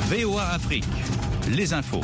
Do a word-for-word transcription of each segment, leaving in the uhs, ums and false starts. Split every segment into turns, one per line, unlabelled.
V O A Afrique, les infos.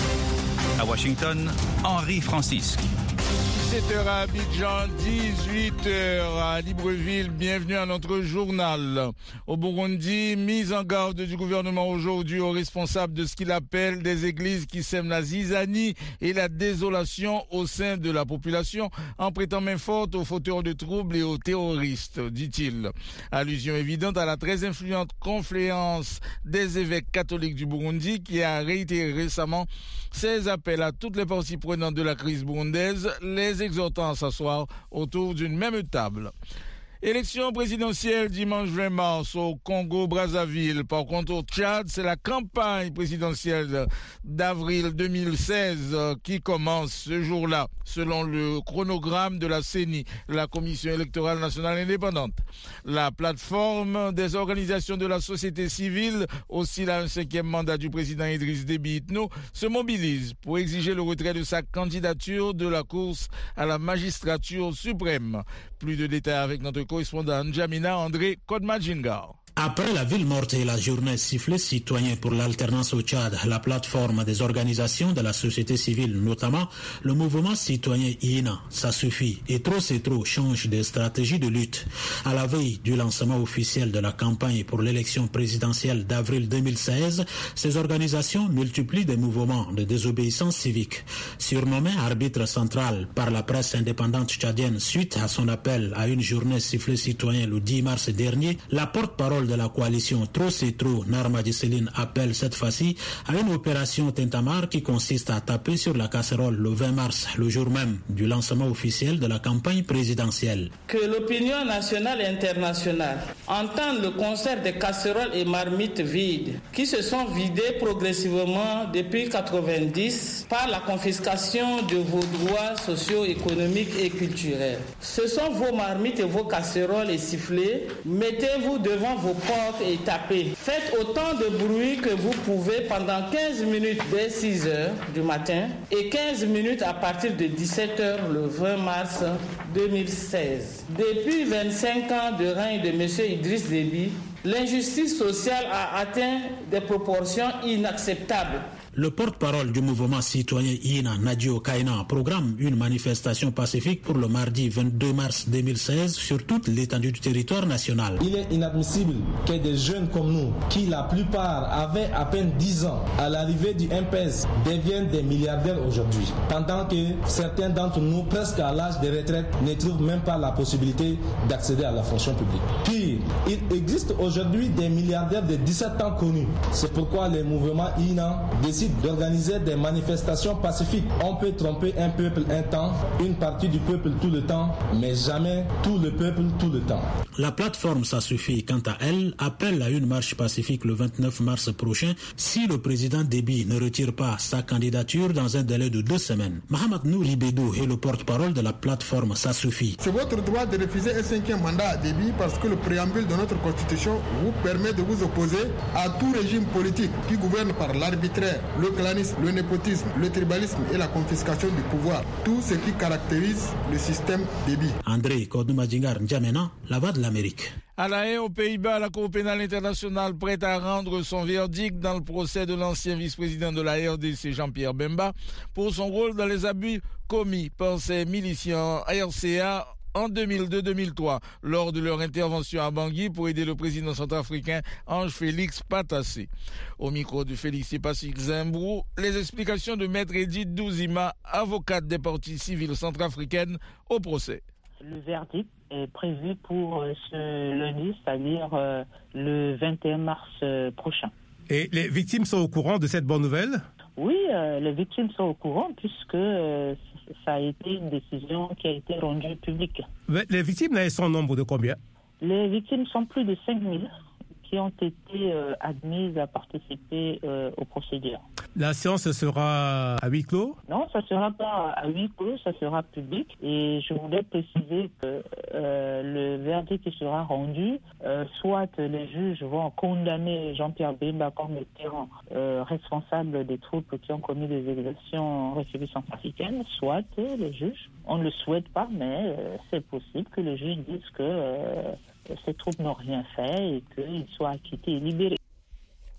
À Washington, Henri Francisque.
dix-sept heures à Abidjan, dix-huit heures à Libreville. Bienvenue à notre journal. Au Burundi, mise en garde du gouvernement aujourd'hui aux responsables de ce qu'il appelle des églises qui sèment la zizanie et la désolation au sein de la population en prêtant main forte aux fauteurs de troubles et aux terroristes, dit-il. Allusion évidente à la très influente confluence des évêques catholiques du Burundi qui a réitéré récemment ses appels à toutes les parties prenantes de la crise burundaise, les exhortant à s'asseoir autour d'une même table. Élection présidentielle dimanche vingt mars au Congo-Brazzaville. Par contre, au Tchad, c'est la campagne présidentielle d'avril deux mille seize qui commence ce jour-là, selon le chronogramme de la C E N I, la Commission électorale nationale indépendante. La plateforme des organisations de la société civile, aussi là un cinquième mandat du président Idriss Déby Itno, se mobilise pour exiger le retrait de sa candidature de la course à la magistrature suprême. Plus de détails avec notre correspondant N'Djamena André Kodmajingar.
Après la ville morte et la journée sifflet citoyen pour l'alternance au Tchad, la plateforme des organisations de la société civile, notamment le mouvement citoyen I N A, ça suffit. Et trop c'est trop change de stratégie de lutte. À la veille du lancement officiel de la campagne pour l'élection présidentielle d'avril deux mille seize, ces organisations multiplient des mouvements de désobéissance civique. Surnommé arbitre central par la presse indépendante tchadienne suite à son appel à une journée sifflet citoyen le dix mars dernier, la porte-parole de la coalition Trop c'est trop, Narma Djesseline, appelle cette fois-ci à une opération Tintamar qui consiste à taper sur la casserole le vingt mars, le jour même du lancement officiel de la campagne présidentielle.
Que l'opinion nationale et internationale entende le concert des casseroles et marmites vides qui se sont vidées progressivement depuis quatre-vingt-dix par la confiscation de vos droits socio-économiques et culturels. Ce sont vos marmites et vos casseroles et sifflets. Mettez-vous devant vos portes et tapez. Faites autant de bruit que vous pouvez pendant quinze minutes dès six heures du matin et quinze minutes à partir de dix-sept heures le vingt mars deux mille seize. Depuis vingt-cinq ans de règne de M. Idriss Déby, l'injustice sociale a atteint des proportions inacceptables.
Le porte-parole du mouvement citoyen I N A, Nadio Kaina, programme une manifestation pacifique pour le mardi vingt-deux mars deux mille seize sur toute l'étendue du territoire national.
Il est inadmissible que des jeunes comme nous, qui la plupart avaient à peine dix ans à l'arrivée du M P S, deviennent des milliardaires aujourd'hui, pendant que certains d'entre nous, presque à l'âge de retraite, ne trouvent même pas la possibilité d'accéder à la fonction publique. Pire, il existe aujourd'hui des milliardaires de dix-sept ans connus. C'est pourquoi les mouvements I N A décident d'organiser des manifestations pacifiques. On peut tromper un peuple un temps, une partie du peuple tout le temps, mais jamais tout le peuple tout le temps.
La plateforme Ça suffit, quant à elle, appelle à une marche pacifique le vingt-neuf mars prochain si le président Déby ne retire pas sa candidature dans un délai de deux semaines. Mohamed Nouri Bédou est le porte-parole de la plateforme Ça suffit.
C'est votre droit de refuser un cinquième mandat à Déby parce que le préambule de notre constitution vous permet de vous opposer à tout régime politique qui gouverne par l'arbitraire, le clanisme, le népotisme, le tribalisme et la confiscation du pouvoir. Tout ce qui caractérise le système Déby.
André Kodoumadjingar N'Djamena, la voix de l'Amérique.
À La Haye, aux Pays-Bas, la Cour pénale internationale prête à rendre son verdict dans le procès de l'ancien vice-président de la R D C, Jean-Pierre Bemba, pour son rôle dans les abus commis par ses miliciens R C A en deux mille deux deux mille trois, lors de leur intervention à Bangui pour aider le président centrafricain Ange-Félix Patassé. Au micro de Félix Pacifique Zimbrou, les explications de Maître Edith Douzima, avocate des parties civiles centrafricaines, au procès.
Le verdict est prévu pour ce lundi, c'est-à-dire euh, le vingt et un mars euh, prochain.
Et les victimes sont au courant de cette bonne nouvelle ?
Oui, euh, les victimes sont au courant puisque euh, ça a été une décision qui a été rendue publique.
Mais les victimes, elles sont au nombre de combien ?
Les victimes sont plus de cinq mille qui ont été euh, admises à participer euh, aux procédures.
La séance sera à huis clos ?
Non, ça ne sera pas à huis clos, ça sera public. Et je voulais préciser que euh, le verdict qui sera rendu, euh, soit les juges vont condamner Jean-Pierre Bemba comme étant euh, responsable des troubles qui ont commis des exactions en République centrafricaine, soit les juges, on ne le souhaite pas, mais euh, c'est possible que les juges disent que euh, ces troupes n'ont rien fait et qu'ils soient acquittés et libérés.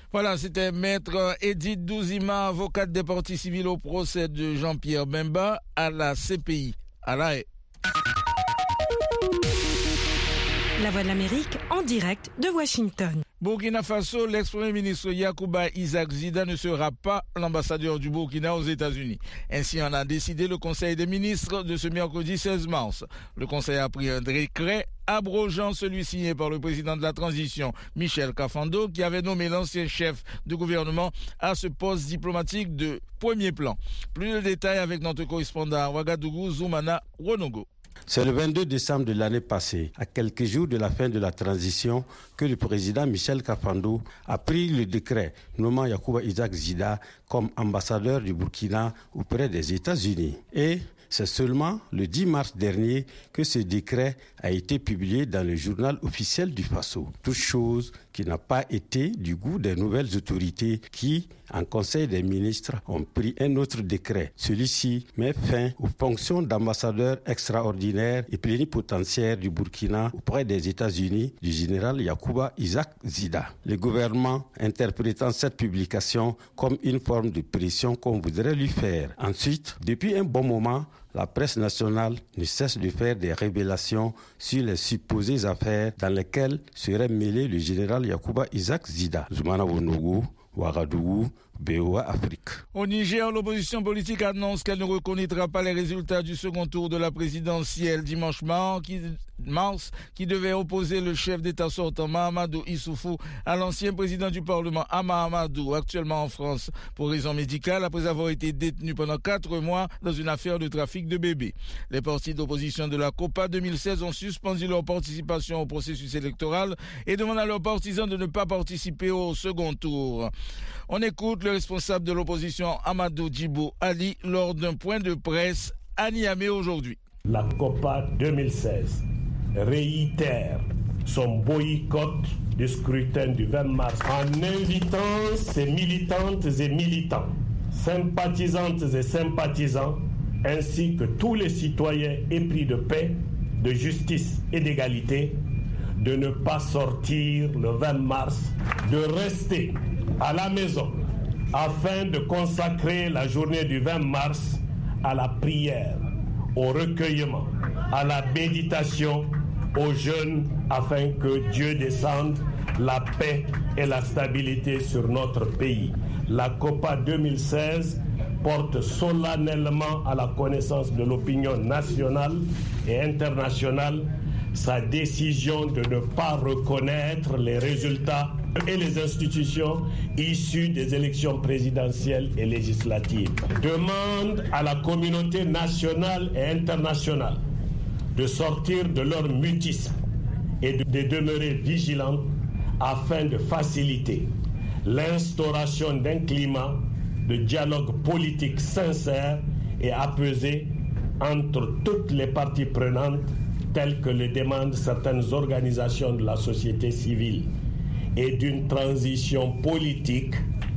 Voilà, c'était Maître Edith Douzima, avocate des parties civiles au procès de Jean-Pierre Bemba à la C P I. À la haie.
La Voix de l'Amérique en direct de Washington.
Burkina Faso, l'ex-premier ministre Yacouba Isaac Zida ne sera pas l'ambassadeur du Burkina aux États-Unis. Ainsi en a décidé le Conseil des ministres de ce mercredi seize mars. Le Conseil a pris un décret abrogeant celui signé par le président de la transition, Michel Kafando, qui avait nommé l'ancien chef de gouvernement à ce poste diplomatique de premier plan. Plus de détails avec notre correspondant à Ouagadougou, Zoumana Ronogo.
C'est le vingt-deux décembre de l'année passée, à quelques jours de la fin de la transition, que le président Michel Kafando a pris le décret nommant Yacouba Isaac Zida comme ambassadeur du Burkina auprès des États-Unis. Et c'est seulement le dix mars dernier que ce décret a été publié dans le journal officiel du Faso. Toute chose qui n'a pas été du goût des nouvelles autorités qui, en Conseil des ministres, ont pris un autre décret. Celui-ci met fin aux fonctions d'ambassadeur extraordinaire et plénipotentiaire du Burkina auprès des États-Unis du général Yacouba Isaac Zida. Le gouvernement interprétant cette publication comme une forme de pression qu'on voudrait lui faire. Ensuite, depuis un bon moment, la presse nationale ne cesse de faire des révélations sur les supposées affaires dans lesquelles serait mêlé le général Yacouba Isaac Zida. Zoumana Wonogo, Ouagadougou, B O A Afrique.
Au Niger, l'opposition politique annonce qu'elle ne reconnaîtra pas les résultats du second tour de la présidentielle dimanche mars qui, mars, qui devait opposer le chef d'État sortant Mahamadou Issoufou à l'ancien président du Parlement Hama Amadou, actuellement en France pour raison médicale après avoir été détenu pendant quatre mois dans une affaire de trafic de bébés. Les partis d'opposition de la COPA deux mille seize ont suspendu leur participation au processus électoral et demandent à leurs partisans de ne pas participer au second tour. On écoute le responsable de l'opposition Amadou Djibo Ali lors d'un point de presse à Niamey aujourd'hui.
La COPA deux mille seize réitère son boycott du scrutin du vingt mars en invitant ses militantes et militants, sympathisantes et sympathisants, ainsi que tous les citoyens épris de paix, de justice et d'égalité, de ne pas sortir le vingt mars, de rester à la maison afin de consacrer la journée du vingt mars à la prière, au recueillement, à la méditation, au jeûne, afin que Dieu descende la paix et la stabilité sur notre pays. La COPA deux mille seize porte solennellement à la connaissance de l'opinion nationale et internationale sa décision de ne pas reconnaître les résultats et les institutions issues des élections présidentielles et législatives. Demande à la communauté nationale et internationale de sortir de leur mutisme et de, de demeurer vigilante afin de faciliter l'instauration d'un climat de dialogue politique sincère et apaisé entre toutes les parties prenantes telles que le demandent certaines organisations de la société civile et d'une transition politique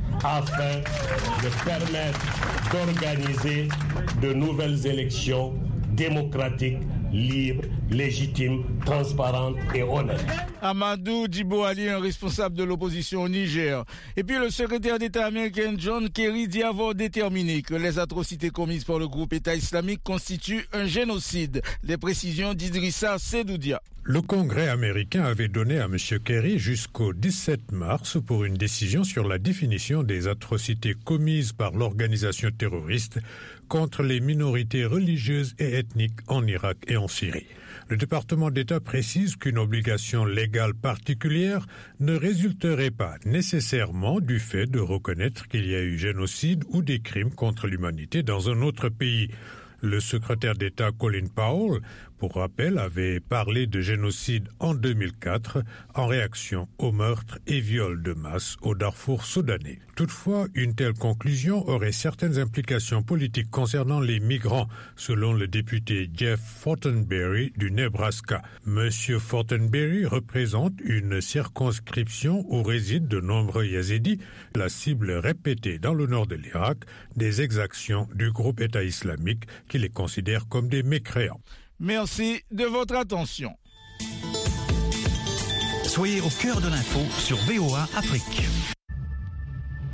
afin de permettre d'organiser de nouvelles élections démocratiques, libres, légitimes, transparentes et honnêtes.
Amadou Djibo Ali, un responsable de l'opposition au Niger. Et puis le secrétaire d'État américain John Kerry dit avoir déterminé que les atrocités commises par le groupe État islamique constituent un génocide. Les précisions d'Idrissa Sedoudia.
Le Congrès américain avait donné à M. Kerry jusqu'au dix-sept mars pour une décision sur la définition des atrocités commises par l'organisation terroriste contre les minorités religieuses et ethniques en Irak et en Syrie. Le département d'État précise qu'une obligation légale particulière ne résulterait pas nécessairement du fait de reconnaître qu'il y a eu génocide ou des crimes contre l'humanité dans un autre pays. Le secrétaire d'État Colin Powell, pour rappel, avait parlé de génocide en deux mille quatre en réaction aux meurtres et viols de masse au Darfour soudanais. Toutefois, une telle conclusion aurait certaines implications politiques concernant les migrants, selon le député Jeff Fortenberry du Nebraska. Monsieur Fortenberry représente une circonscription où résident de nombreux Yazidis, la cible répétée dans le nord de l'Irak des exactions du groupe État islamique qui les considère comme des mécréants.
Merci de votre attention.
Soyez au cœur de l'info sur V O A Afrique.